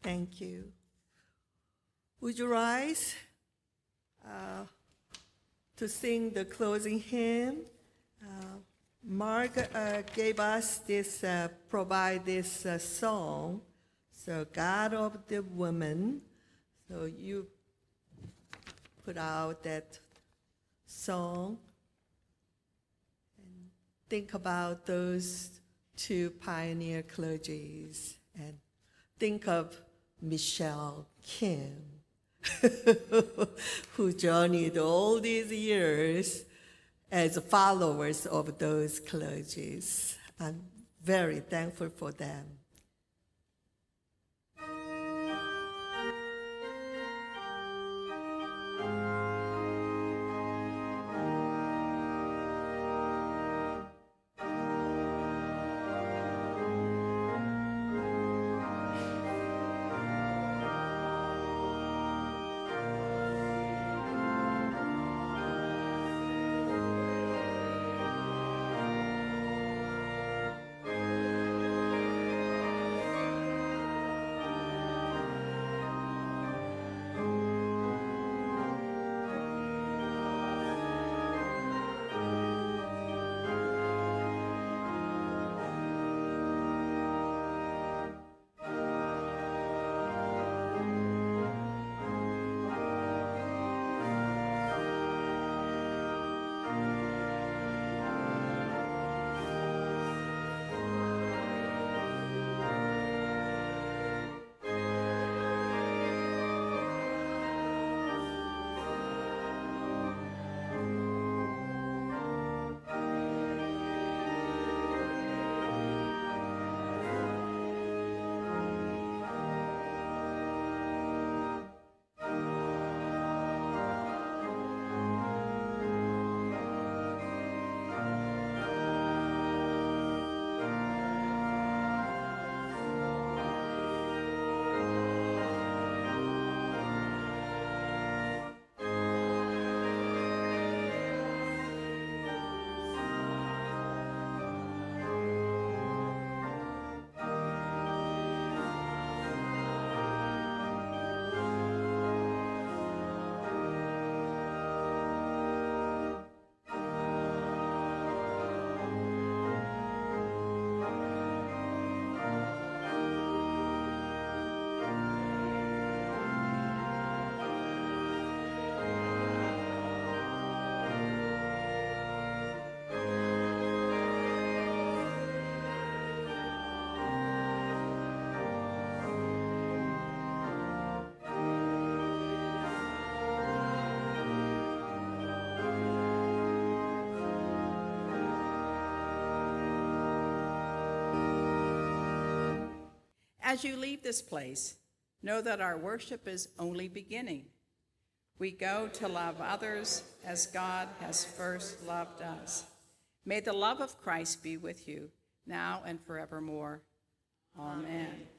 Thank you. Would you rise to sing the closing hymn? Mark gave us this, provide this song. So God of the woman. So you put out that song and think about those two pioneer clergies and think of Michelle Kim, who journeyed all these years as followers of those clergies. I'm very thankful for them. As you leave this place, know that our worship is only beginning. We go to love others as God has first loved us. May the love of Christ be with you now and forevermore. Amen.